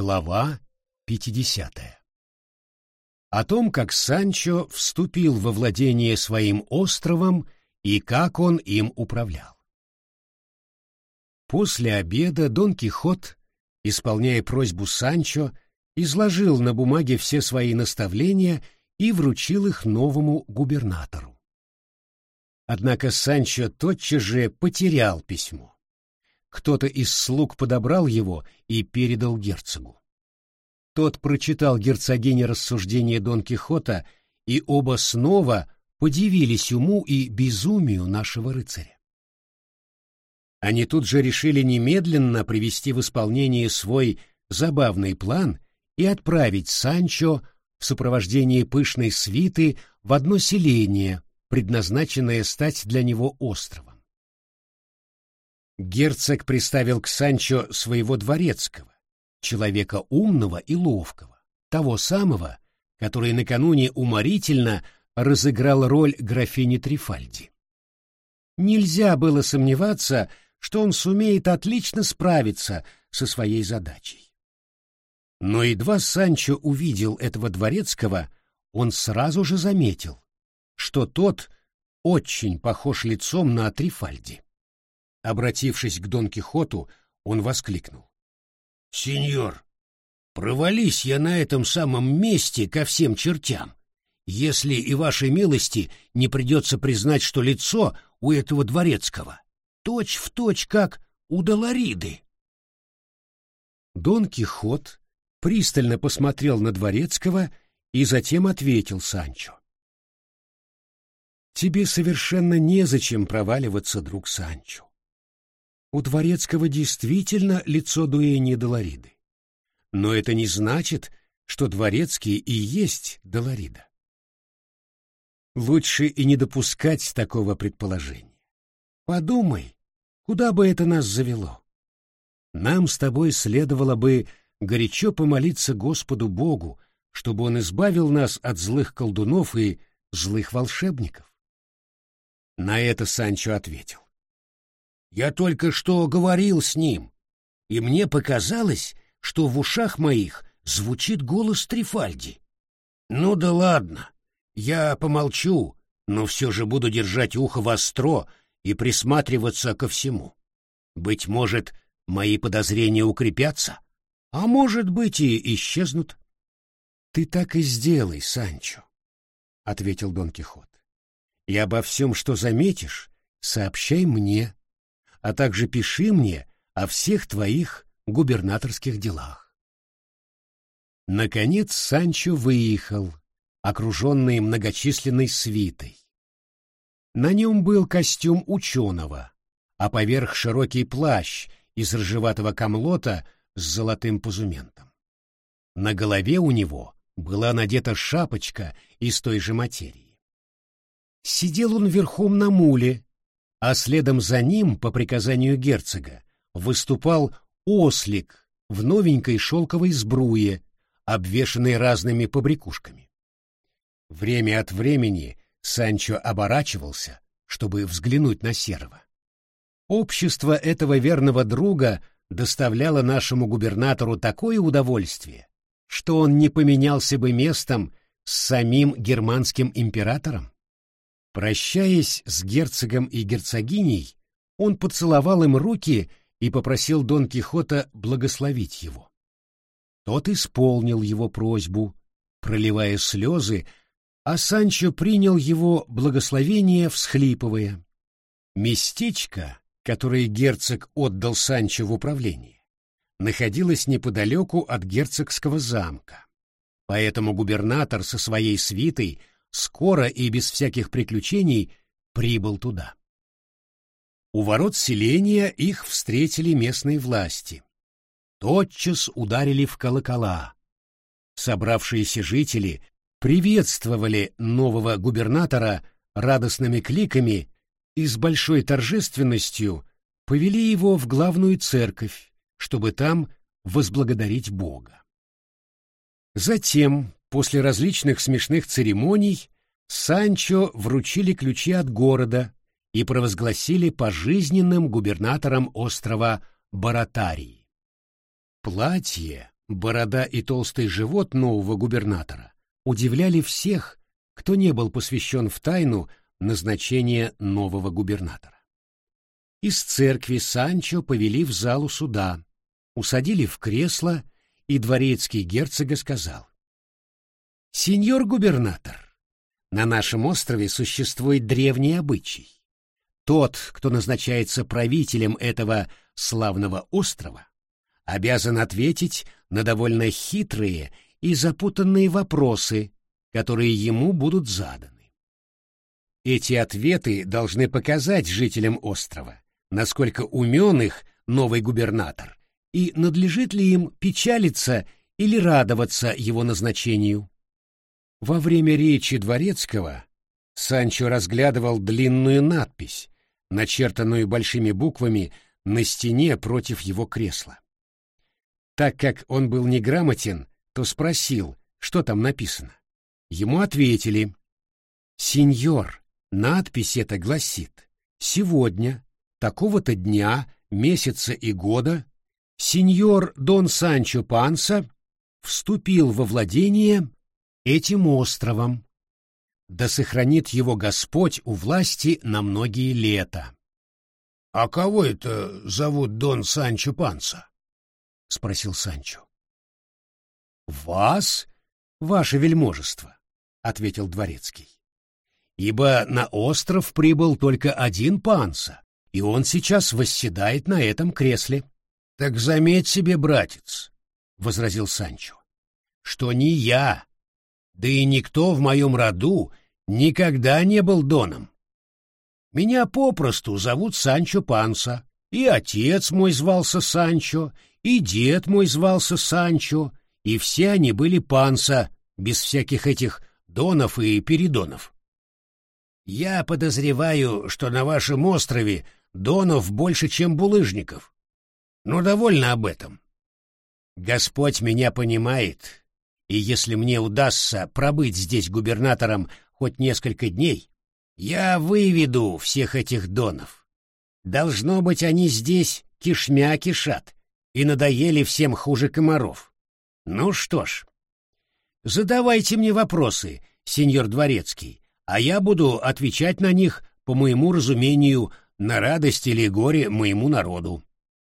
Глава 50. О том, как Санчо вступил во владение своим островом и как он им управлял. После обеда Дон Кихот, исполняя просьбу Санчо, изложил на бумаге все свои наставления и вручил их новому губернатору. Однако Санчо тотчас же потерял письмо. Кто-то из слуг подобрал его и передал герцогу. Тот прочитал герцогине рассуждения Дон Кихота, и оба снова подивились уму и безумию нашего рыцаря. Они тут же решили немедленно привести в исполнение свой забавный план и отправить Санчо в сопровождении пышной свиты в одно селение, предназначенное стать для него островом. Герцог приставил к Санчо своего дворецкого, человека умного и ловкого, того самого, который накануне уморительно разыграл роль графини Трифальди. Нельзя было сомневаться, что он сумеет отлично справиться со своей задачей. Но едва Санчо увидел этого дворецкого, он сразу же заметил, что тот очень похож лицом на Трифальди. Обратившись к Дон Кихоту, он воскликнул: «Сеньор, провались я на этом самом месте ко всем чертям, если и вашей милости не придется признать, что лицо у этого дворецкого точь-в-точь, как у Долориды». Дон Кихот пристально посмотрел на дворецкого и затем ответил Санчо: «Тебе совершенно незачем проваливаться, друг Санчо. У дворецкого действительно лицо дуэни Долориды. Но это не значит, что дворецкий и есть Долорида. Лучше и не допускать такого предположения. Подумай, куда бы это нас завело? Нам с тобой следовало бы горячо помолиться Господу Богу, чтобы Он избавил нас от злых колдунов и злых волшебников». На это Санчо ответил: «Я только что говорил с ним, и мне показалось, что в ушах моих звучит голос Трифальди. Ну да ладно, я помолчу, но все же буду держать ухо востро и присматриваться ко всему. Быть может, мои подозрения укрепятся, а может быть и исчезнут». «Ты так и сделай, Санчо», — ответил Дон Кихот. «И обо всем, что заметишь, сообщай мне, а также пиши мне о всех твоих губернаторских делах». Наконец Санчо выехал, окруженный многочисленной свитой. На нем был костюм ученого, а поверх широкий плащ из рыжеватого камлота с золотым позументом. На голове у него была надета шапочка из той же материи. Сидел он верхом на муле, а следом за ним, по приказанию герцога, выступал ослик в новенькой шелковой сбруе, обвешанной разными побрякушками. Время от времени Санчо оборачивался, чтобы взглянуть на Серого. Общество этого верного друга доставляло нашему губернатору такое удовольствие, что он не поменялся бы местом с самим германским императором. Прощаясь с герцогом и герцогиней, он поцеловал им руки и попросил Дон Кихота благословить его. Тот исполнил его просьбу, проливая слезы, а Санчо принял его благословение, всхлипывая. Местечко, которое герцог отдал Санчо в управление, находилось неподалеку от герцогского замка, поэтому губернатор со своей свитой скоро и без всяких приключений прибыл туда. У ворот селения их встретили местные власти. Тотчас ударили в колокола. Собравшиеся жители приветствовали нового губернатора радостными кликами и с большой торжественностью повели его в главную церковь, чтобы там возблагодарить Бога. Затем, после различных смешных церемоний, Санчо вручили ключи от города и провозгласили пожизненным губернатором острова Баратарии. Платье, Борода и толстый живот нового губернатора удивляли всех, кто не был посвящен в тайну назначения нового губернатора. Из церкви Санчо повели в залу суда, усадили в кресло, и дворецкий герцога сказал: «Сеньор губернатор, на нашем острове существует древний обычай. Тот, кто назначается правителем этого славного острова, обязан ответить на довольно хитрые и запутанные вопросы, которые ему будут заданы. Эти ответы должны показать жителям острова, насколько умен их новый губернатор, и надлежит ли им печалиться или радоваться его назначению». Во время речи дворецкого Санчо разглядывал длинную надпись, начертанную большими буквами на стене против его кресла. Так как он был неграмотен, то спросил, что там написано. Ему ответили: «Сеньор, надпись эта гласит: сегодня, такого-то дня, месяца и года, сеньор Дон Санчо Панса вступил во владение этим островом. Да сохранит его Господь у власти на многие лета». — А кого это зовут Дон Санчо Панса? — спросил Санчо. — Вас, ваше вельможество, — ответил дворецкий. — Ибо на остров прибыл только один Панса, и он сейчас восседает на этом кресле. — Так заметь себе, братец, — возразил Санчо, — что ни я, да и никто в моем роду никогда не был доном. Меня попросту зовут Санчо Панса, и отец мой звался Санчо, и дед мой звался Санчо, и все они были Панса, без всяких этих донов и передонов. Я подозреваю, что на вашем острове донов больше, чем булыжников. Но довольно об этом. Господь меня понимает, и если мне удастся пробыть здесь губернатором хоть несколько дней, я выведу всех этих донов. Должно быть, они здесь кишмя кишат и надоели всем хуже комаров. Ну что ж, задавайте мне вопросы, сеньор дворецкий, а я буду отвечать на них, по моему разумению, на радость или горе моему народу.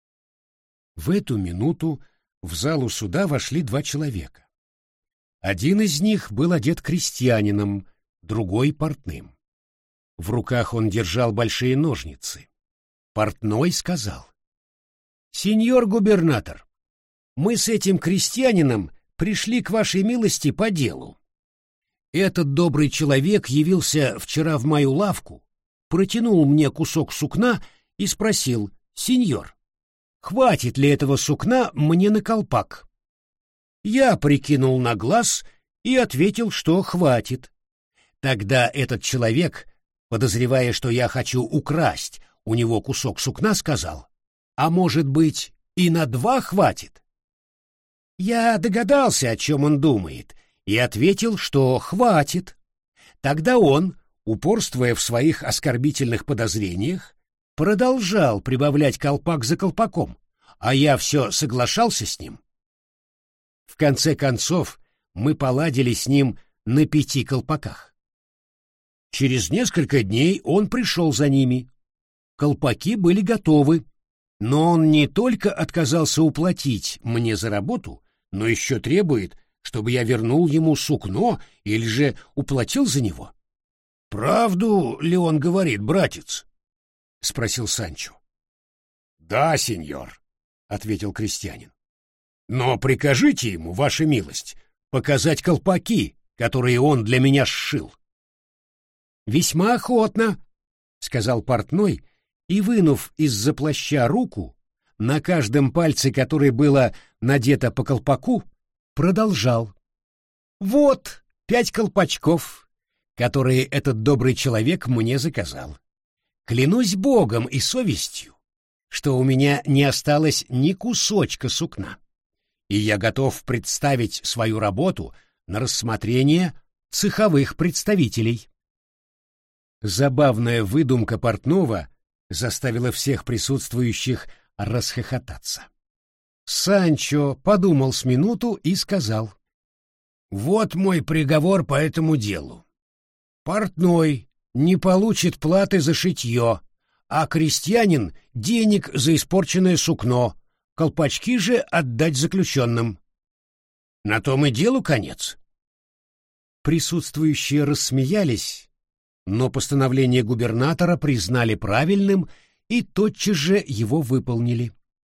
В эту минуту в залу суда вошли два человека. Один из них был одет крестьянином, другой — портным. В руках он держал большие ножницы. Портной сказал: «Сеньор губернатор, мы с этим крестьянином пришли к вашей милости по делу. Этот добрый человек явился вчера в мою лавку, протянул мне кусок сукна и спросил: сеньор, хватит ли этого сукна мне на колпак? Я прикинул на глаз и ответил, что хватит. Тогда этот человек, подозревая, что я хочу украсть у него кусок сукна, сказал: а может быть, и на 2 хватит? Я догадался, о чем он думает, и ответил, что хватит. Тогда он, упорствуя в своих оскорбительных подозрениях, продолжал прибавлять колпак за колпаком, а я все соглашался с ним. В конце концов, мы поладили с ним на 5 колпаках. Через несколько дней он пришел за ними. Колпаки были готовы, но он не только отказался уплатить мне за работу, но еще требует, чтобы я вернул ему сукно или же уплатил за него. — Правду ли он говорит, братец? — спросил Санчо. — Да, сеньор, — ответил крестьянин. — Но прикажите ему, ваша милость, показать колпаки, которые он для меня сшил. — Весьма охотно, — сказал портной, и, вынув из-за плаща руку, на каждом пальце которой было надето по колпаку, продолжал: «Вот 5 колпачков, которые этот добрый человек мне заказал. Клянусь Богом и совестью, что у меня не осталось ни кусочка сукна, и я готов представить свою работу на рассмотрение цеховых представителей». Забавная выдумка портного заставила всех присутствующих расхохотаться. Санчо подумал с минуту и сказал: «Вот мой приговор по этому делу. Портной не получит платы за шитье, а крестьянин — денег за испорченное сукно, колпачки же отдать заключенным. На том и делу конец». Присутствующие рассмеялись, но постановление губернатора признали правильным и тотчас же его выполнили.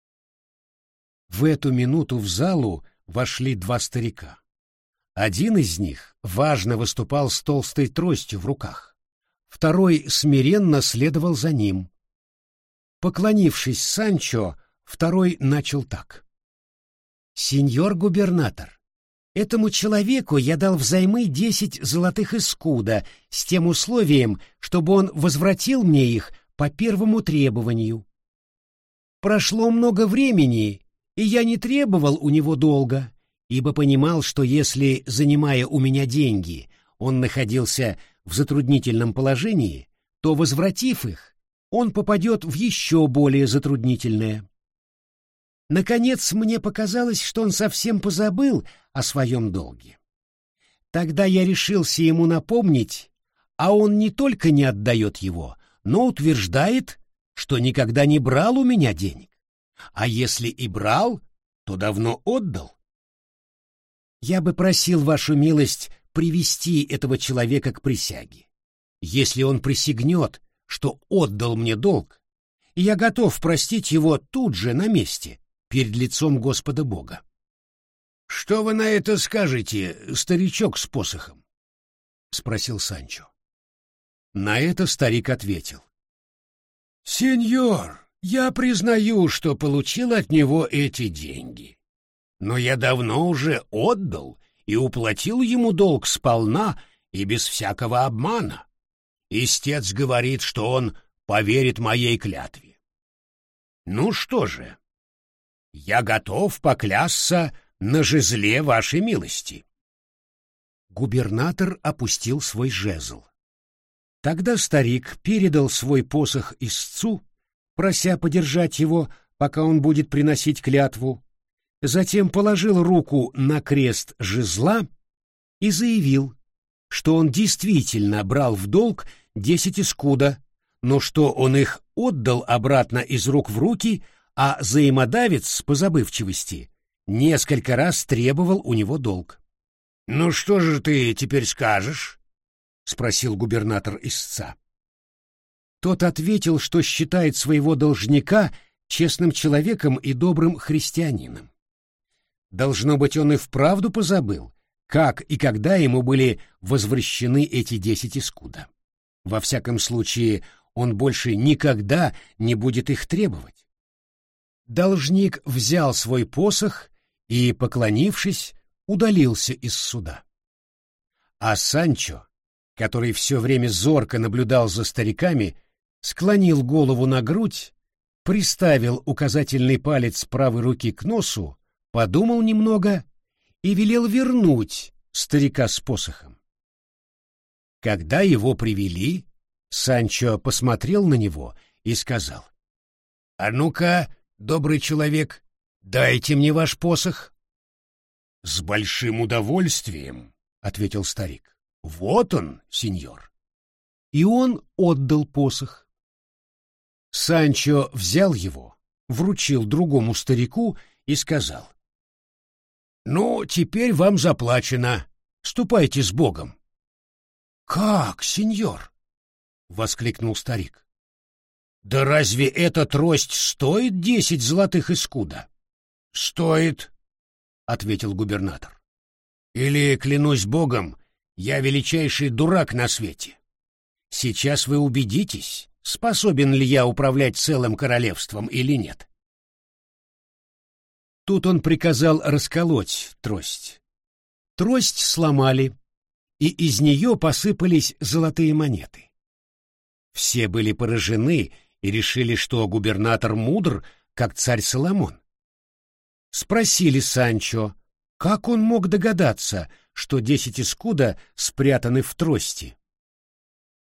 В эту минуту в залу вошли два старика. Один из них важно выступал с толстой тростью в руках, второй смиренно следовал за ним. Поклонившись Санчо, второй начал так: «Сеньор губернатор, этому человеку я дал взаймы 10 золотых эскуда с тем условием, чтобы он возвратил мне их по первому требованию. Прошло много времени, и я не требовал у него долга, ибо понимал, что если, занимая у меня деньги, он находился в затруднительном положении, то, возвратив их, он попадет в еще более затруднительное. Наконец, мне показалось, что он совсем позабыл о своем долге. Тогда я решился ему напомнить, а он не только не отдает его, но утверждает, что никогда не брал у меня денег, а если и брал, то давно отдал. Я бы просил вашу милость привести этого человека к присяге. Если он присягнет, что отдал мне долг, я готов простить его тут же на месте, перед лицом Господа Бога. — Что вы на это скажете, старичок с посохом? — спросил Санчо. На это старик ответил: — Сеньор, я признаю, что получил от него эти деньги. Но я давно уже отдал и уплатил ему долг сполна и без всякого обмана. Истец говорит, что он поверит моей клятве. Ну что же, я готов поклясться на жезле вашей милости. Губернатор опустил свой жезл. Тогда старик передал свой посох истцу, прося подержать его, пока он будет приносить клятву, затем положил руку на крест жезла и заявил, что он действительно брал в долг 10 эскуда, но что он их отдал обратно из рук в руки, а взаимодавец по забывчивости несколько раз требовал у него долг. — Ну что же ты теперь скажешь? — спросил губернатор истца. Тот ответил, что считает своего должника честным человеком и добрым христианином. Должно быть, он и вправду позабыл, как и когда ему были возвращены эти 10 эскуда. Во всяком случае, он больше никогда не будет их требовать. Должник взял свой посох и, поклонившись, удалился из суда. А Санчо, который все время зорко наблюдал за стариками, склонил голову на грудь, приставил указательный палец правой руки к носу, подумал немного и велел вернуть старика с посохом. Когда его привели, Санчо посмотрел на него и сказал: — А ну-ка, добрый человек, дайте мне ваш посох. — С большим удовольствием, — ответил старик. — Вот он, сеньор. И он отдал посох. Санчо взял его, вручил другому старику и сказал: — Ну, теперь вам заплачено. Ступайте с Богом. — Как, сеньор? — воскликнул старик. — Да разве эта трость стоит 10 золотых эскуда? — Стоит, — ответил губернатор. — Или, клянусь Богом, я величайший дурак на свете. Сейчас вы убедитесь, способен ли я управлять целым королевством или нет. Тут он приказал расколоть трость. Трость сломали, и из нее посыпались золотые монеты. Все были поражены и решили, что губернатор мудр, как царь Соломон. Спросили Санчо, как он мог догадаться, что 10 эскуда спрятаны в трости.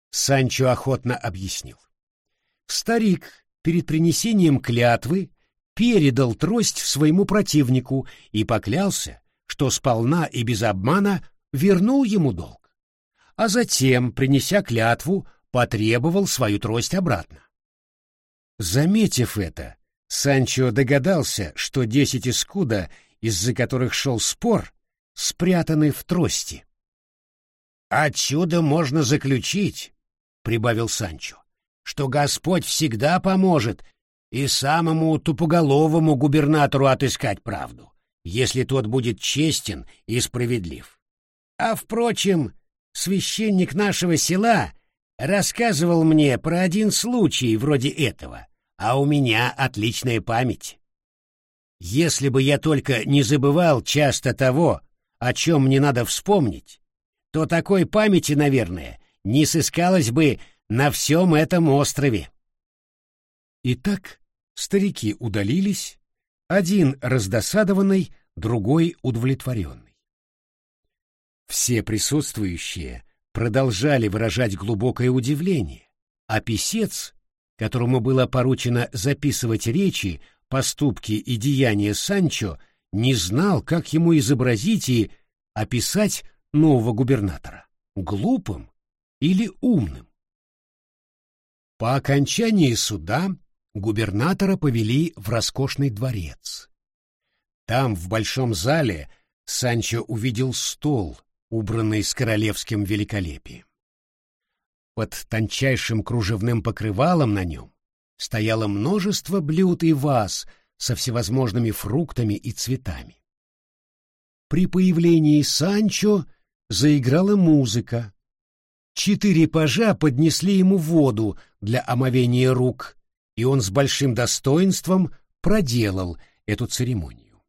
Санчо охотно объяснил. Старик перед принесением клятвы передал трость своему противнику и поклялся, что сполна и без обмана вернул ему долг, а затем, принеся клятву, потребовал свою трость обратно. Заметив это, Санчо догадался, что 10 эскуда, из-за которых шел спор, спрятаны в трости. «Отсюда можно заключить, — прибавил Санчо, — что Господь всегда поможет и самому тупоголовому губернатору отыскать правду, если тот будет честен и справедлив. А, впрочем, священник нашего села рассказывал мне про один случай вроде этого, а у меня отличная память. Если бы я только не забывал часто того, о чем мне надо вспомнить, то такой памяти, наверное, не сыскалось бы на всем этом острове». Итак, старики удалились, один раздосадованный, другой удовлетворенный. Все присутствующие продолжали выражать глубокое удивление, а писец, которому было поручено записывать речи, поступки и деяния Санчо, не знал, как ему изобразить и описать нового губернатора — глупым или умным. По окончании суда губернатора повели в роскошный дворец. Там, в большом зале, Санчо увидел стол, убранный с королевским великолепием. Под тончайшим кружевным покрывалом на нем стояло множество блюд и ваз со всевозможными фруктами и цветами. При появлении Санчо заиграла музыка. 4 пажа поднесли ему воду для омовения рук, и он с большим достоинством проделал эту церемонию.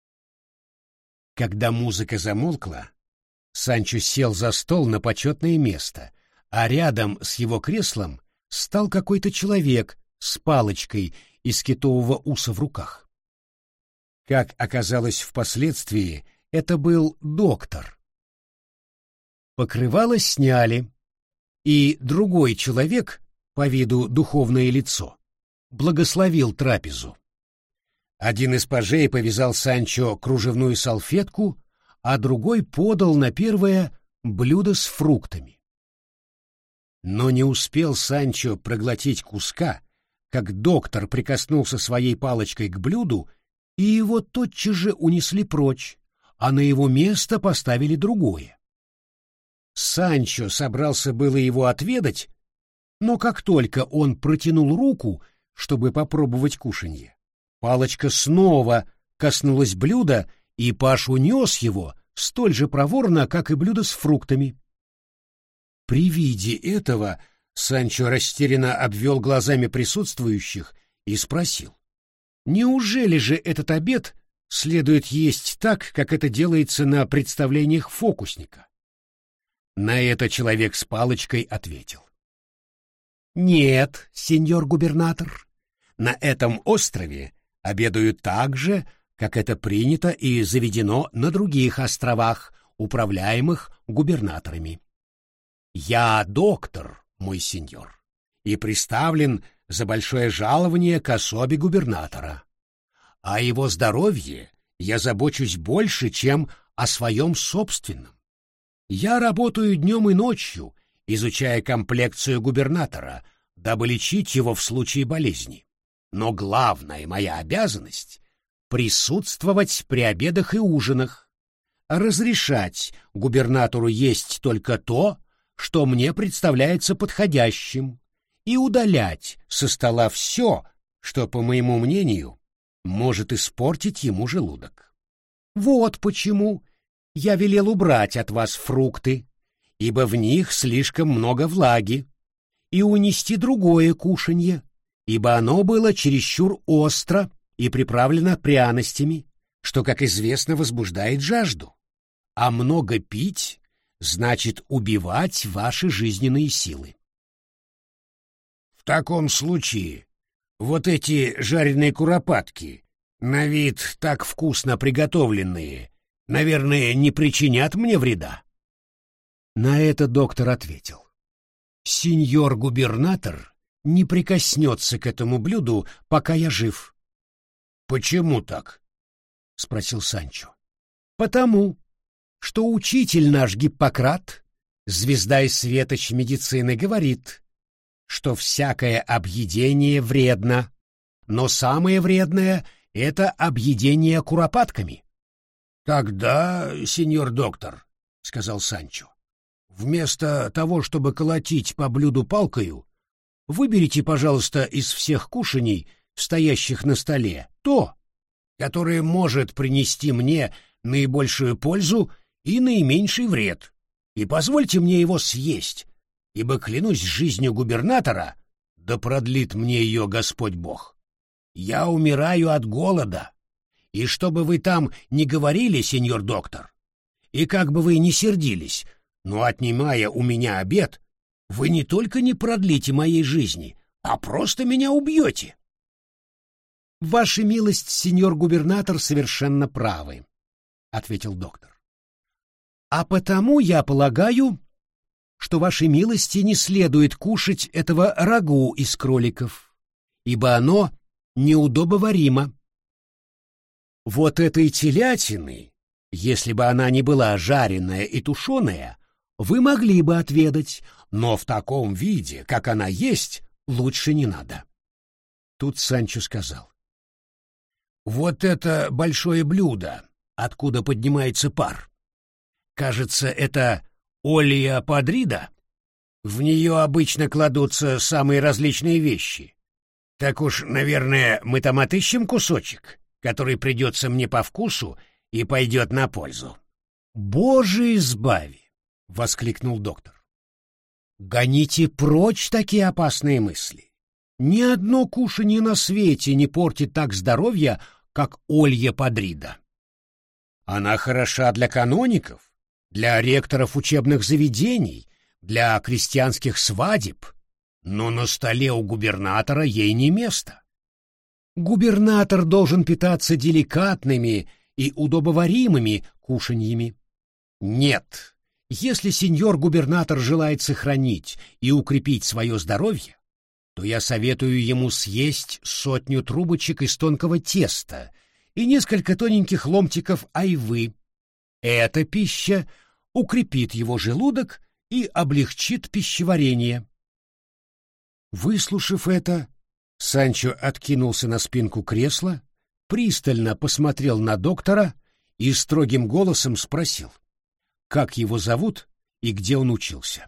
Когда музыка замолкла, Санчо сел за стол на почетное место, а рядом с его креслом стал какой-то человек с палочкой из китового уса в руках. Как оказалось впоследствии, это был доктор. Покрывало сняли, и другой человек, по виду духовное лицо, благословил трапезу. Один из пажей повязал Санчо кружевную салфетку, а другой подал на первое блюдо с фруктами. Но не успел Санчо проглотить куска, как доктор прикоснулся своей палочкой к блюду, и его тотчас же унесли прочь, а на его место поставили другое. Санчо собрался было его отведать, но как только он протянул руку, чтобы попробовать кушанье, палочка снова коснулась блюда, и паж унес его столь же проворно, как и блюдо с фруктами. При виде этого Санчо растерянно обвел глазами присутствующих и спросил: «Неужели же этот обед следует есть так, как это делается на представлениях фокусника?» На это человек с палочкой ответил: «Нет, сеньор губернатор, на этом острове обедают так же, как это принято и заведено на других островах, управляемых губернаторами. Я доктор, мой сеньор, и приставлен за большое жалование к особе губернатора. О его здоровье я забочусь больше, чем о своем собственном. Я работаю днем и ночью, изучая комплекцию губернатора, дабы лечить его в случае болезни. Но главная моя обязанность — присутствовать при обедах и ужинах, разрешать губернатору есть только то, что мне представляется подходящим, и удалять со стола все, что, по моему мнению, может испортить ему желудок. Вот почему я велел убрать от вас фрукты, ибо в них слишком много влаги, и унести другое кушанье, ибо оно было чересчур остро и приправлено пряностями, что, как известно, возбуждает жажду. А много пить значит убивать ваши жизненные силы. В таком случае вот эти жареные куропатки, на вид так вкусно приготовленные, наверное, не причинят мне вреда. На это доктор ответил: «Сеньор губернатор не прикоснется к этому блюду, пока я жив. Почему так? — спросил Санчо. — Потому, что учитель наш Гиппократ, звезда и светоч медицины, говорит, что всякое объедение вредно, но самое вредное — это объедение куропатками. — Тогда, сеньор доктор, — сказал Санчо, — вместо того, чтобы колотить по блюду палкою, выберите, пожалуйста, из всех кушаний, стоящих на столе, то, которое может принести мне наибольшую пользу и наименьший вред, и позвольте мне его съесть, ибо, клянусь жизнью губернатора, да продлит мне ее Господь Бог, я умираю от голода, и что бы вы там ни говорили, сеньор доктор, и как бы вы ни сердились, но, отнимая у меня обед, вы не только не продлите моей жизни, а просто меня убьете. — Ваша милость, сеньор губернатор, совершенно правы, — ответил доктор. — А потому я полагаю, что вашей милости не следует кушать этого рагу из кроликов, ибо оно неудобоваримо. Вот этой телятины, если бы она не была жареная и тушеная, вы могли бы отведать, но в таком виде, как она есть, лучше не надо. Тут Санчо сказал: вот это большое блюдо, откуда поднимается пар. Кажется, это олия подрида. В нее обычно кладутся самые различные вещи. Так уж, наверное, мы там отыщем кусочек, который придется мне по вкусу и пойдет на пользу. — Боже избави! — воскликнул доктор. — Гоните прочь такие опасные мысли. Ни одно кушанье на свете не портит так здоровья, как олья подрида. Она хороша для каноников, для ректоров учебных заведений, для крестьянских свадеб, но на столе у губернатора ей не место. Губернатор должен питаться деликатными и удобоваримыми кушаньями. Нет, если сеньор губернатор желает сохранить и укрепить свое здоровье, то я советую ему съесть 100 трубочек из тонкого теста и несколько тоненьких ломтиков айвы. Эта пища укрепит его желудок и облегчит пищеварение. Выслушав это, Санчо откинулся на спинку кресла, пристально посмотрел на доктора и строгим голосом спросил, как его зовут и где он учился.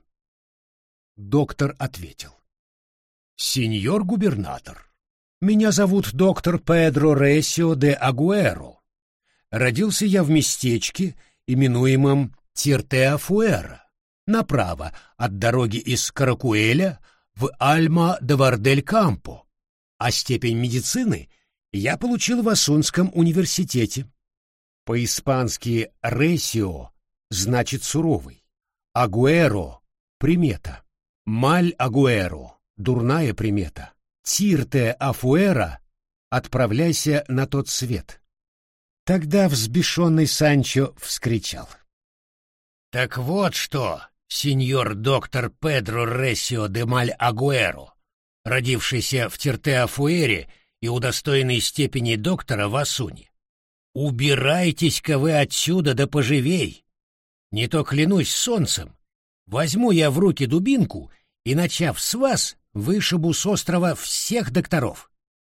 Доктор ответил: «Сеньор губернатор, меня зовут доктор Педро Ресио де Агуэро. Родился я в местечке, именуемом Тиртеафуэра, направо от дороги из Каракуэля в Альма-де-Вардель-Кампо, а степень медицины я получил в Асунском университете. По-испански «ресио» значит «суровый», «агуэро» — примета, «маль-агуэро» — дурная примета, «тирте-афуэра» — отправляйся на тот свет. Тогда взбешенный Санчо вскричал: «Так вот что, сеньор доктор Педро Ресио де Маль-Агуэро, родившийся в Тирте-Афуэре и удостоенный степени доктора в Асуне, убирайтесь-ка вы отсюда да поживей! Не то, клянусь солнцем, возьму я в руки дубинку и, начав с вас, вышибу с острова всех докторов.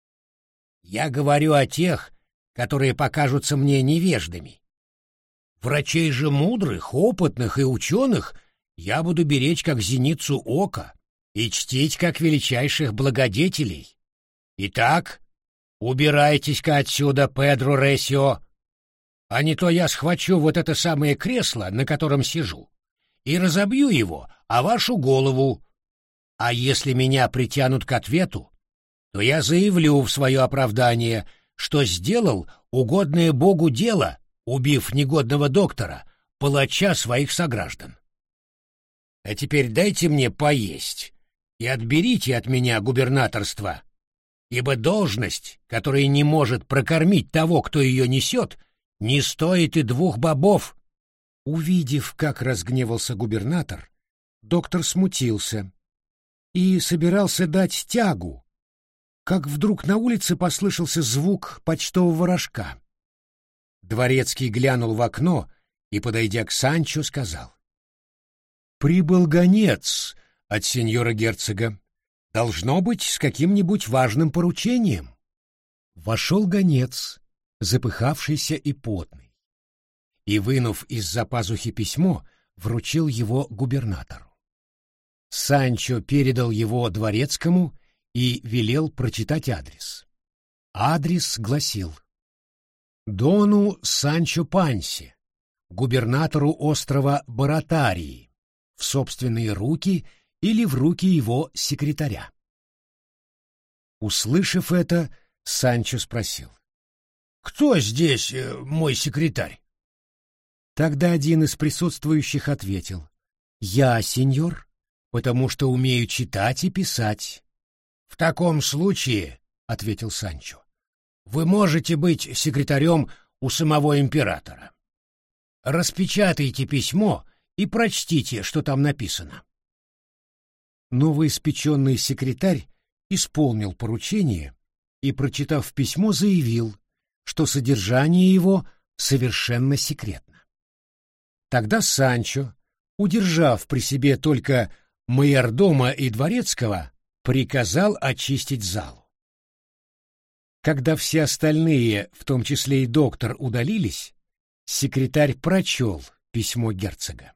Я говорю о тех, которые покажутся мне невеждами. Врачей же мудрых, опытных и ученых я буду беречь как зеницу ока и чтить как величайших благодетелей. Итак, убирайтесь-ка отсюда, Педро Ресио, а не то я схвачу вот это самое кресло, на котором сижу, и разобью его о вашу голову. А если меня притянут к ответу, то я заявлю в свое оправдание, что сделал угодное Богу дело, убив негодного доктора, палача своих сограждан. А теперь дайте мне поесть и отберите от меня губернаторство, ибо должность, которая не может прокормить того, кто ее несет, не стоит и 2 бобов». Увидев, как разгневался губернатор, доктор смутился и собирался дать тягу, как вдруг на улице послышался звук почтового рожка. Дворецкий глянул в окно и, подойдя к Санчо, сказал: «Прибыл гонец от сеньора герцога. Должно быть, с каким-нибудь важным поручением». Вошел гонец, запыхавшийся и потный, и, вынув из-за пазухи письмо, вручил его губернатору. Санчо передал его дворецкому и велел прочитать адрес. Адрес гласил: «Дону Санчо Панси, губернатору острова Баратарии, в собственные руки или в руки его секретаря». Услышав это, Санчо спросил: «Кто здесь мой секретарь?» Тогда один из присутствующих ответил: «Я, сеньор, потому что умею читать и писать». «В таком случае, — ответил Санчо, — вы можете быть секретарем у самого императора. Распечатайте письмо и прочтите, что там написано». Новоиспеченный секретарь исполнил поручение и, прочитав письмо, заявил, что содержание его совершенно секретно. Тогда Санчо, удержав при себе только майордома и дворецкого, приказал очистить залу. Когда все остальные, в том числе и доктор, удалились, секретарь прочел письмо герцога.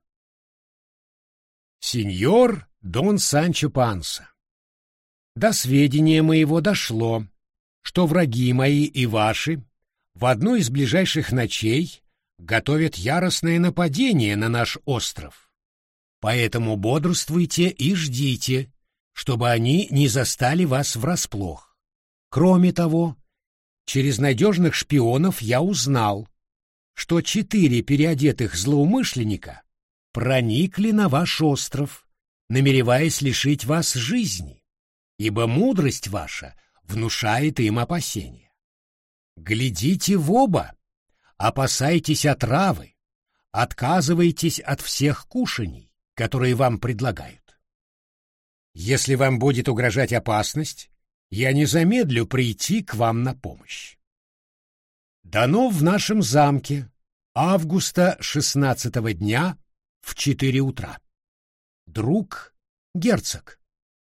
«Сеньор Дон Санчо Панса, до сведения моего дошло, что враги мои и ваши в одну из ближайших ночей готовят яростное нападение на наш остров. Поэтому бодрствуйте и ждите, чтобы они не застали вас врасплох. Кроме того, через надежных шпионов я узнал, что 4 переодетых злоумышленника проникли на ваш остров, намереваясь лишить вас жизни, ибо мудрость ваша внушает им опасения. Глядите в оба, опасайтесь отравы, отказывайтесь от всех кушаний, которые вам предлагают. Если вам будет угрожать опасность, я не замедлю прийти к вам на помощь. Дано в нашем замке августа 16-го дня в 4 утра. Друг герцог».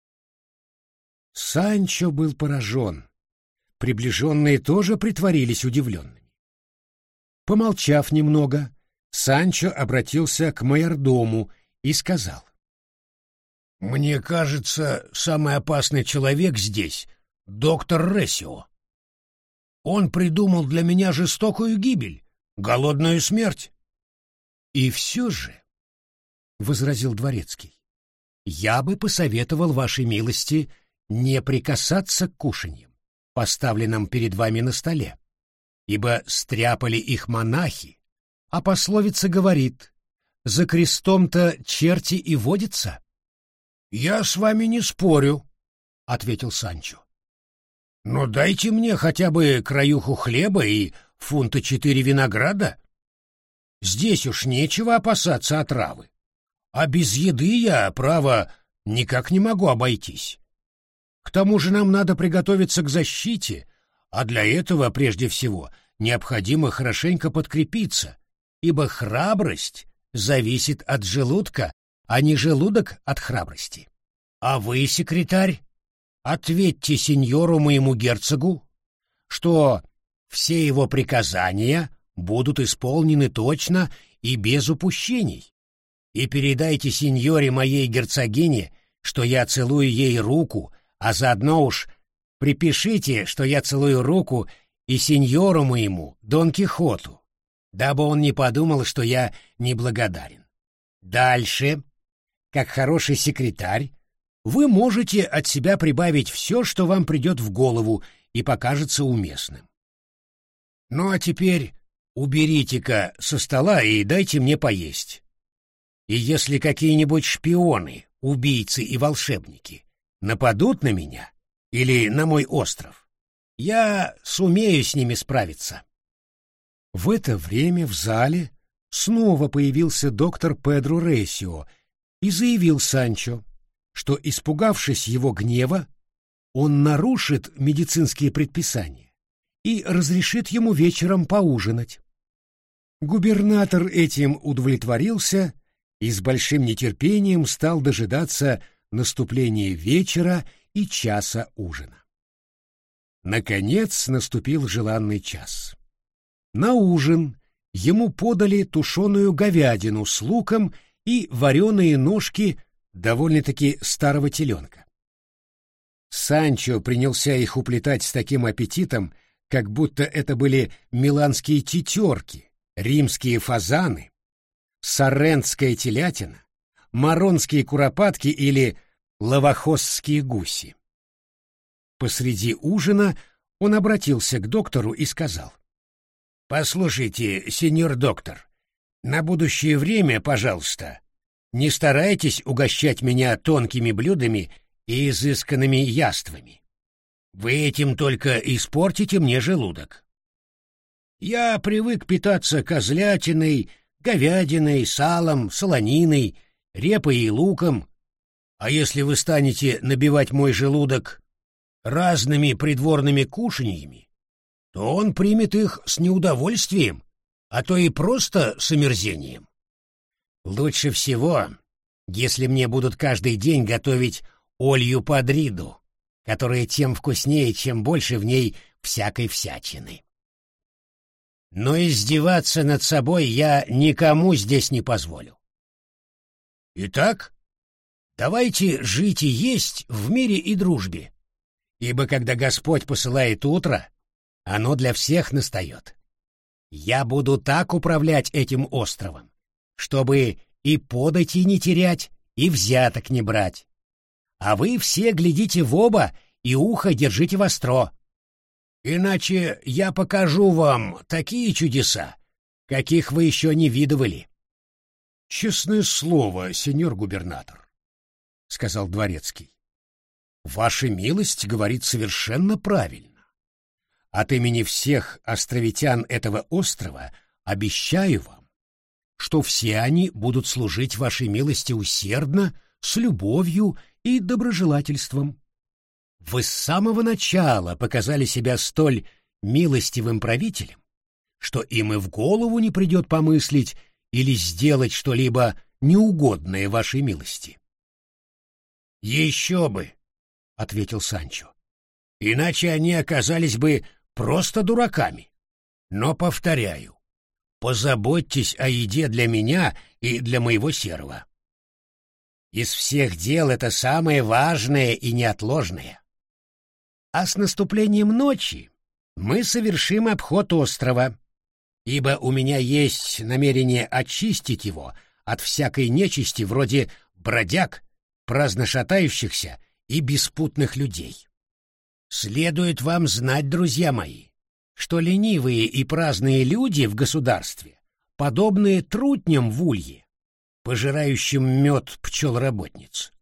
Санчо был поражен. Приближенные тоже притворились удивленными. Помолчав немного, Санчо обратился к майордому и сказал: «Мне кажется, самый опасный человек здесь — доктор Ресио. Он придумал для меня жестокую гибель, голодную смерть». «И все же, — возразил дворецкий, — я бы посоветовал вашей милости не прикасаться к кушаньям, поставленным перед вами на столе, ибо стряпали их монахи, а пословица говорит: за крестом-то черти и водятся». «Я с вами не спорю, — ответил Санчо, — но дайте мне хотя бы краюху хлеба и фунта 4 винограда. Здесь уж нечего опасаться отравы, а без еды я, право, никак не могу обойтись. К тому же нам надо приготовиться к защите, а для этого, прежде всего, необходимо хорошенько подкрепиться, ибо храбрость зависит от желудка, а не желудок от храбрости. А вы, секретарь, ответьте сеньору моему герцогу, что все его приказания будут исполнены точно и без упущений, и передайте сеньоре моей герцогине, что я целую ей руку, а заодно уж припишите, что я целую руку и сеньору моему Дон Кихоту, дабы он не подумал, что я неблагодарен. Дальше, как хороший секретарь, вы можете от себя прибавить все, что вам придет в голову и покажется уместным. Ну а теперь уберите-ка со стола и дайте мне поесть. И если какие-нибудь шпионы, убийцы и волшебники нападут на меня или на мой остров, я сумею с ними справиться». В это время в зале снова появился доктор Педро Ресио и заявил Санчо, что, испугавшись его гнева, он нарушит медицинские предписания и разрешит ему вечером поужинать. Губернатор этим удовлетворился и с большим нетерпением стал дожидаться наступления вечера и часа ужина. Наконец наступил желанный час. На ужин ему подали тушеную говядину с луком и вареные ножки довольно-таки старого теленка. Санчо принялся их уплетать с таким аппетитом, как будто это были миланские тетерки, римские фазаны, соррентская телятина, маронские куропатки или лавахосские гуси. Посреди ужина он обратился к доктору и сказал: «Послушайте, сеньор доктор, на будущее время, пожалуйста, не старайтесь угощать меня тонкими блюдами и изысканными яствами. Вы этим только испортите мне желудок. Я привык питаться козлятиной, говядиной, салом, солониной, репой и луком, а если вы станете набивать мой желудок разными придворными кушаньями, то он примет их с неудовольствием, а то и просто с омерзением. Лучше всего, если мне будут каждый день готовить олью подриду, которая тем вкуснее, чем больше в ней всякой всячины. Но издеваться над собой я никому здесь не позволю. Итак, давайте жить и есть в мире и дружбе, ибо когда Господь посылает утро, оно для всех настает. Я буду так управлять этим островом, чтобы и подати не терять, и взяток не брать. А вы все глядите в оба и ухо держите востро. Иначе я покажу вам такие чудеса, каких вы еще не видывали. — Честное слово, сеньор губернатор, — сказал дворецкий, — ваша милость говорит совершенно правильно. От имени всех островитян этого острова обещаю вам, что все они будут служить вашей милости усердно, с любовью и доброжелательством. Вы с самого начала показали себя столь милостивым правителем, что им и в голову не придет помыслить или сделать что-либо неугодное вашей милости. — Еще бы, — ответил Санчо, — иначе они оказались бы просто дураками. Но, повторяю, позаботьтесь о еде для меня и для моего серва. Из всех дел это самое важное и неотложное. А с наступлением ночи мы совершим обход острова, ибо у меня есть намерение очистить его от всякой нечисти вроде бродяг, праздно шатающихся и беспутных людей. Следует вам знать, друзья мои, что ленивые и праздные люди в государстве, подобные трутням в улье, пожирающим мед пчел-работниц.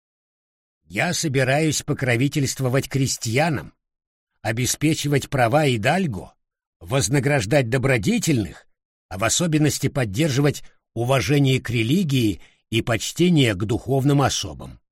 Я собираюсь покровительствовать крестьянам, обеспечивать права идальго, вознаграждать добродетельных, а в особенности поддерживать уважение к религии и почтение к духовным особам.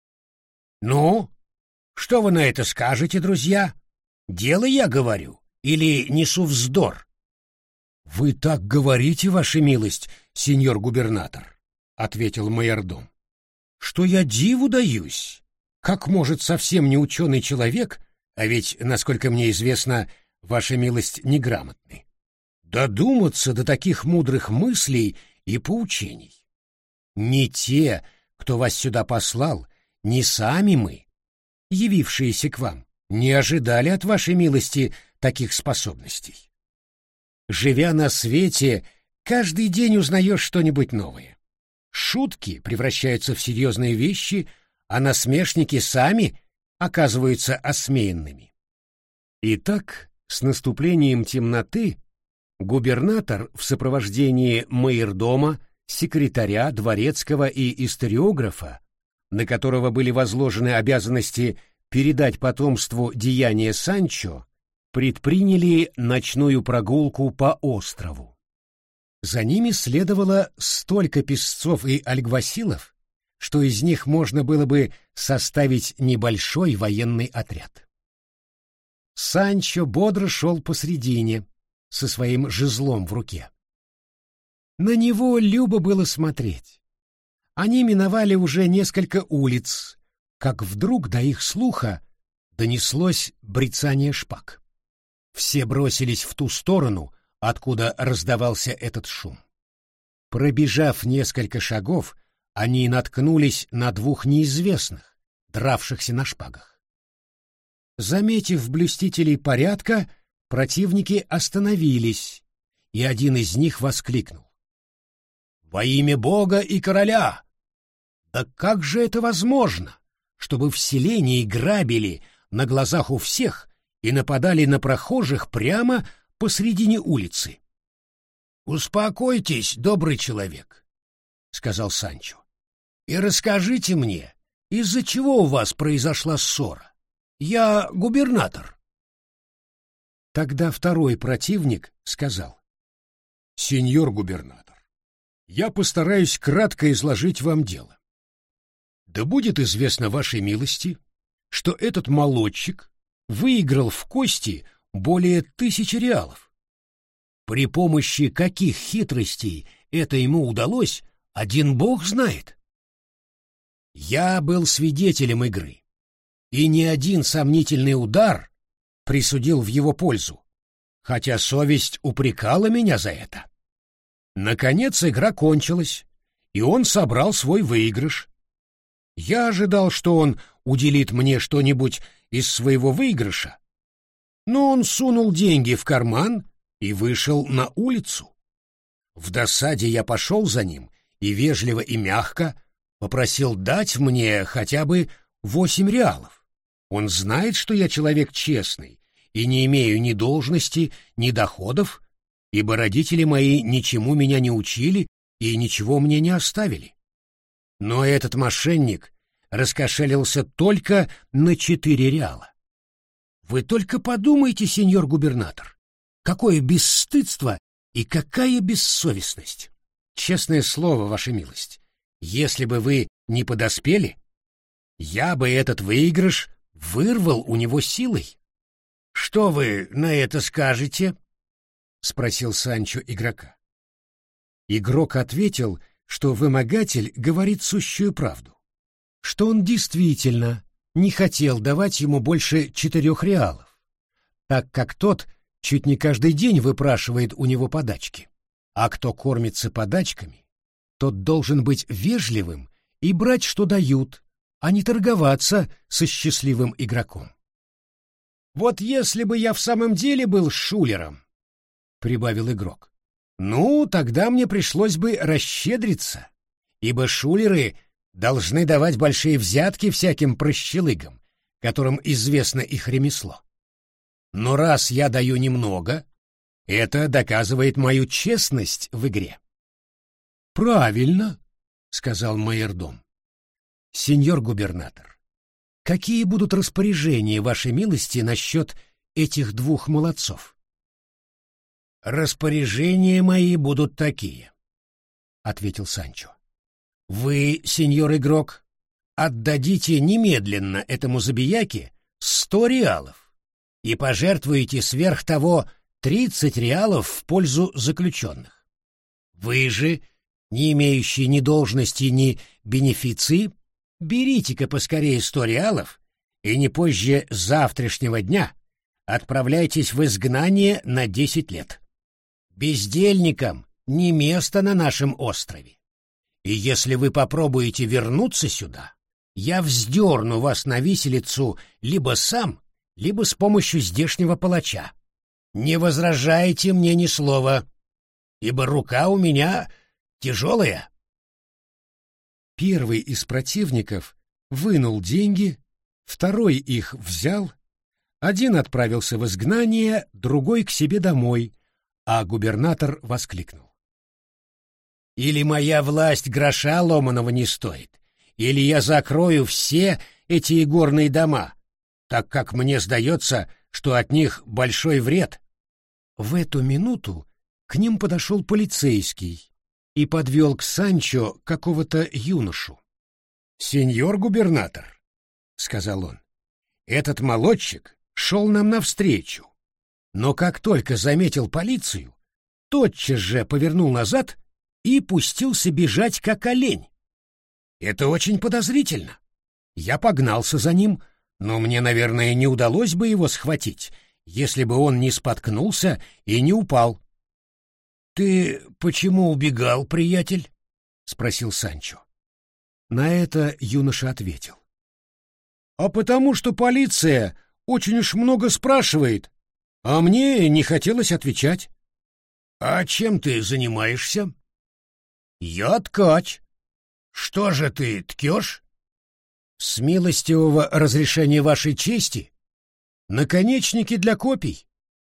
Ну, что вы на это скажете, друзья? Дело я говорю или несу вздор? — Вы так говорите, ваша милость, сеньор губернатор, — ответил майордом, — что я диву даюсь. Как может совсем неученый человек, а ведь, насколько мне известно, ваша милость неграмотный, додуматься до таких мудрых мыслей и поучений? Не те, кто вас сюда послал, не сами мы, явившиеся к вам, не ожидали от вашей милости таких способностей. Живя на свете, каждый день узнаешь что-нибудь новое. Шутки превращаются в серьезные вещи, а насмешники сами оказываются осмеянными. Итак, с наступлением темноты губернатор в сопровождении майордома, секретаря, дворецкого и историографа, на которого были возложены обязанности передать потомству деяния Санчо, предприняли ночную прогулку по острову. За ними следовало столько песцов и альгвасилов, что из них можно было бы составить небольшой военный отряд. Санчо бодро шел посредине, со своим жезлом в руке. На него любо было смотреть. Они миновали уже несколько улиц, как вдруг до их слуха донеслось бряцание шпаг. Все бросились в ту сторону, откуда раздавался этот шум. Пробежав несколько шагов, они наткнулись на двух неизвестных, дравшихся на шпагах. Заметив блюстителей порядка, противники остановились, и один из них воскликнул: «Во имя Бога и короля! Да как же это возможно, чтобы в селении грабили на глазах у всех и нападали на прохожих прямо посредине улицы?» «Успокойтесь, добрый человек», — сказал Санчо, — «и расскажите мне, из-за чего у вас произошла ссора? Я губернатор». Тогда второй противник сказал: «Сеньор губернатор, я постараюсь кратко изложить вам дело. Да будет известно вашей милости, что этот молодчик выиграл в кости более 1000 реалов. При помощи каких хитростей это ему удалось, один бог знает. Я был свидетелем игры, и ни один сомнительный удар присудил в его пользу, хотя совесть упрекала меня за это. Наконец игра кончилась, и он собрал свой выигрыш. Я ожидал, что он уделит мне что-нибудь из своего выигрыша, но он сунул деньги в карман и вышел на улицу. В досаде я пошел за ним и вежливо и мягко попросил дать мне хотя бы 8 реалов. Он знает, что я человек честный и не имею ни должности, ни доходов, ибо родители мои ничему меня не учили и ничего мне не оставили. Но этот мошенник раскошелился только на 4 реала. Вы только подумайте, сеньор губернатор, какое бесстыдство и какая бессовестность! Честное слово, ваша милость, если бы вы не подоспели, я бы этот выигрыш вырвал у него силой. — Что вы на это скажете? — спросил Санчо игрока. Игрок ответил, что вымогатель говорит сущую правду, что он действительно не хотел давать ему больше 4 реалов, так как тот чуть не каждый день выпрашивает у него подачки, а кто кормится подачками, тот должен быть вежливым и брать, что дают, а не торговаться со счастливым игроком. «Вот если бы я в самом деле был шулером, — прибавил игрок, — ну, тогда мне пришлось бы расщедриться, ибо шулеры должны давать большие взятки всяким прощелыгам, которым известно их ремесло. Но раз я даю немного, это доказывает мою честность в игре». «Правильно, — сказал майордом. — Сеньор губернатор, какие будут распоряжения вашей милости насчет этих 2 молодцов? — Распоряжения мои будут такие, — ответил Санчо. — Вы, сеньор игрок, отдадите немедленно этому забияке 100 реалов и пожертвуете сверх того 30 реалов в пользу заключенных. Вы же, не имеющий ни должности, ни бенефиции, берите-ка поскорее 100 реалов и не позже завтрашнего дня отправляйтесь в изгнание на 10 лет. Бездельникам не место на нашем острове. И если вы попробуете вернуться сюда, я вздерну вас на виселицу либо сам, либо с помощью здешнего палача. Не возражайте мне ни слова, ибо рука у меня тяжелая». Первый из противников вынул деньги, второй их взял, один отправился в изгнание, другой к себе домой, а губернатор воскликнул: «Или моя власть гроша ломаного не стоит, или я закрою все эти игорные дома, так как мне сдается, что от них большой вред». В эту минуту к ним подошел полицейский и подвел к Санчо какого-то юношу. «Сеньор губернатор», — сказал он, — «этот молодчик шел нам навстречу, но как только заметил полицию, тотчас же повернул назад и пустился бежать, как олень. Это очень подозрительно. Я погнался за ним, но мне, наверное, не удалось бы его схватить, если бы он не споткнулся и не упал». «Ты почему убегал, приятель?» — спросил Санчо. На это юноша ответил: «А потому что полиция очень уж много спрашивает, а мне не хотелось отвечать». «А чем ты занимаешься?» «Я ткач». «Что же ты ткешь?» «С милостивого разрешения вашей чести, наконечники для копий».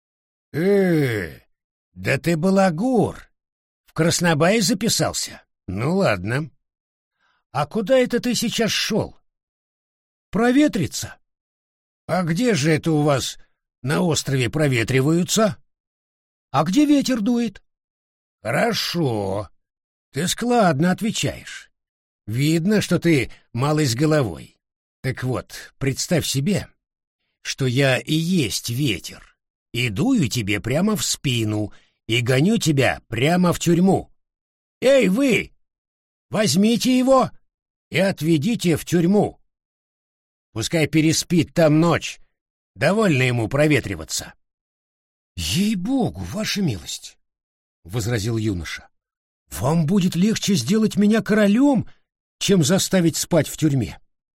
Да ты балагур. В Краснобае записался? Ну ладно. А куда это ты сейчас шел?» «Проветриться». «А где же это у вас на острове проветриваются?» «А где ветер дует?» «Хорошо. Ты складно отвечаешь. Видно, что ты малый с головой. Так вот, представь себе, что я и есть ветер, и дую тебе прямо в спину, и гоню тебя прямо в тюрьму. Эй, вы! Возьмите его и отведите в тюрьму. Пускай переспит там ночь, довольно ему проветриваться». «Ей-богу, ваша милость», — возразил юноша, — «вам будет легче сделать меня королем, чем заставить спать в тюрьме».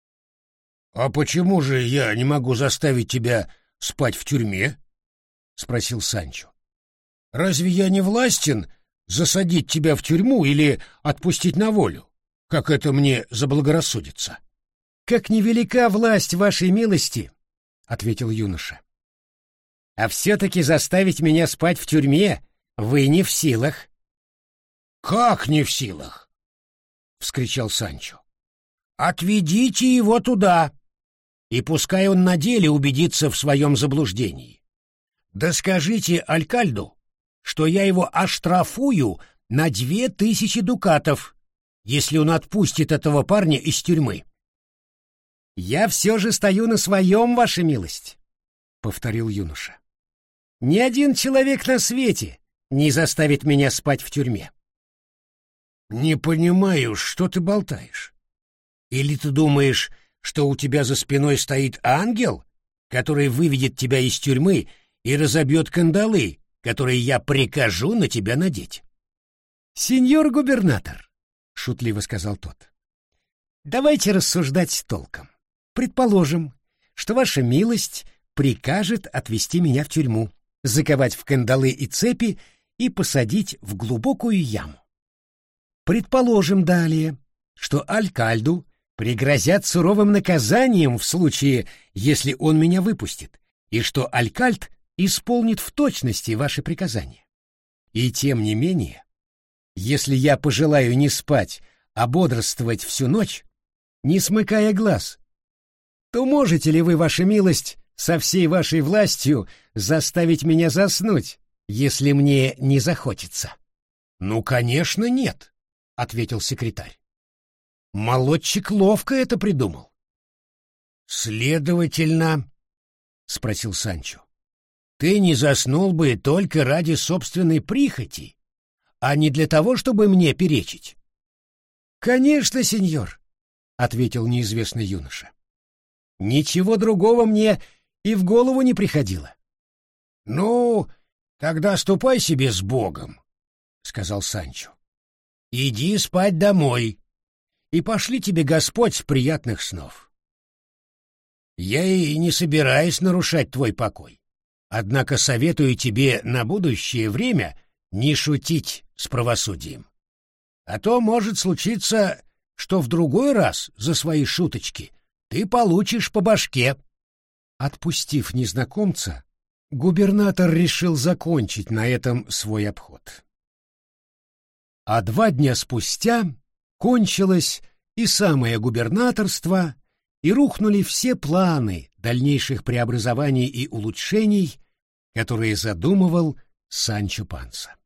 «А почему же я не могу заставить тебя спать в тюрьме?» — спросил Санчо. «Разве я не властен засадить тебя в тюрьму или отпустить на волю, как это мне заблагорассудится?» «Как невелика власть вашей милости», — ответил юноша. «А все-таки заставить меня спать в тюрьме вы не в силах». «Как не в силах?» — вскричал Санчо. «Отведите его туда, и пускай он на деле убедится в своем заблуждении. Да скажите алькальду, что я его оштрафую на 2000 дукатов, если он отпустит этого парня из тюрьмы». «Я все же стою на своем, ваша милость», — повторил юноша. «Ни один человек на свете не заставит меня спать в тюрьме». «Не понимаю, что ты болтаешь. Или ты думаешь, что у тебя за спиной стоит ангел, который выведет тебя из тюрьмы и разобьет кандалы, которые я прикажу на тебя надеть?» «Сеньор губернатор», — шутливо сказал тот, — «давайте рассуждать с толком. Предположим, что ваша милость прикажет отвезти меня в тюрьму, заковать в кандалы и цепи и посадить в глубокую яму. Предположим далее, что алькальду пригрозят суровым наказанием в случае, если он меня выпустит, и что алькальд исполнит в точности ваши приказания. И тем не менее, если я пожелаю не спать, а бодрствовать всю ночь, не смыкая глаз, то можете ли вы, ваша милость, со всей вашей властью заставить меня заснуть, если мне не захочется?» «Ну, конечно, нет», — ответил секретарь. «Молодчик ловко это придумал». «Следовательно, — спросил Санчо, — ты не заснул бы только ради собственной прихоти, а не для того, чтобы мне перечить?» «Конечно, сеньор», — ответил неизвестный юноша. «Ничего другого мне и в голову не приходило». «Ну, тогда ступай себе с Богом», — сказал Санчо. «Иди спать домой, и пошли тебе Господь приятных снов. Я и не собираюсь нарушать твой покой, однако советую тебе на будущее время не шутить с правосудием. А то может случиться, что в другой раз за свои шуточки ты получишь по башке». Отпустив незнакомца, губернатор решил закончить на этом свой обход. А 2 дня спустя кончилось и самое губернаторство, и рухнули все планы дальнейших преобразований и улучшений, которые задумывал Санчо Панса.